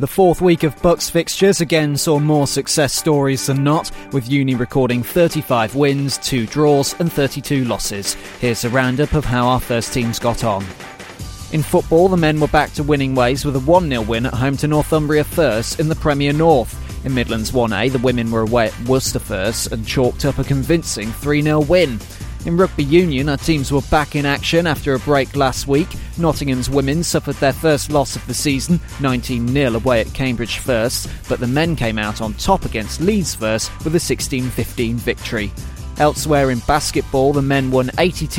The fourth week of Bucks fixtures again saw more success stories than not, with Uni recording 35 wins, 2 draws and 32 losses. Here's a roundup of how our first teams got on. In football, the men were back to winning ways with a 1-0 win at home to Northumbria First in the Premier North. In Midlands 1A, the women were away at Worcester First and chalked up a convincing 3-0 win. In Rugby Union, our teams were back in action after a break last week. Nottingham's women suffered their first loss of the season, 19-0 away at Cambridge First, but the men came out on top against Leeds First with a 16-15 victory. Elsewhere in basketball, the men won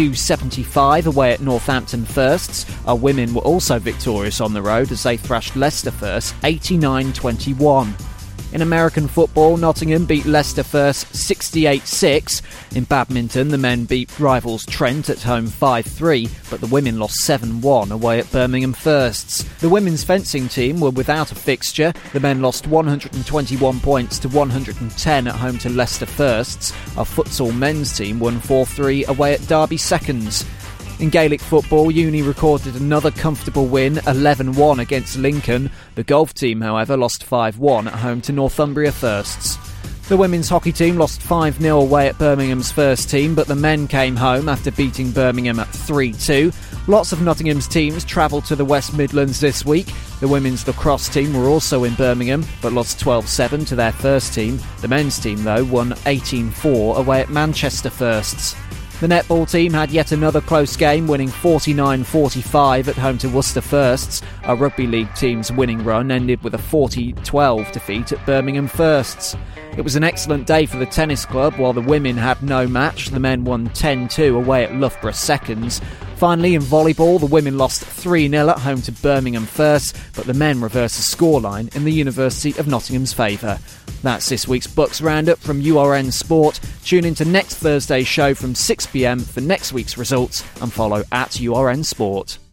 82-75 away at Northampton Firsts. Our women were also victorious on the road as they thrashed Leicester First 89-21. In American football, Nottingham beat Leicester First 68-6. In badminton, the men beat rivals Trent at home 5-3, but the women lost 7-1 away at Birmingham Firsts. The women's fencing team were without a fixture. The men lost 121 points to 110 at home to Leicester Firsts. Our futsal men's team won 4-3 away at Derby Seconds. In Gaelic football, Uni recorded another comfortable win, 11-1 against Lincoln. The golf team, however, lost 5-1 at home to Northumbria Firsts. The women's hockey team lost 5-0 away at Birmingham's first team, but the men came home after beating Birmingham at 3-2. Lots of Nottingham's teams travelled to the West Midlands this week. The women's lacrosse team were also in Birmingham, but lost 12-7 to their first team. The men's team, though, won 18-4 away at Manchester Firsts. The netball team had yet another close game, winning 49-45 at home to Worcester Firsts. Our rugby league team's winning run ended with a 40-12 defeat at Birmingham Firsts. It was an excellent day for the tennis club. While the women had no match, the men won 10-2 away at Loughborough Seconds. Finally, in volleyball, the women lost 3-0 at home to Birmingham First, but the men reversed the scoreline in the University of Nottingham's favour. That's this week's Bucks Roundup from URN Sport. Tune into next Thursday's show from 6 p.m for next week's results and follow @URN Sport.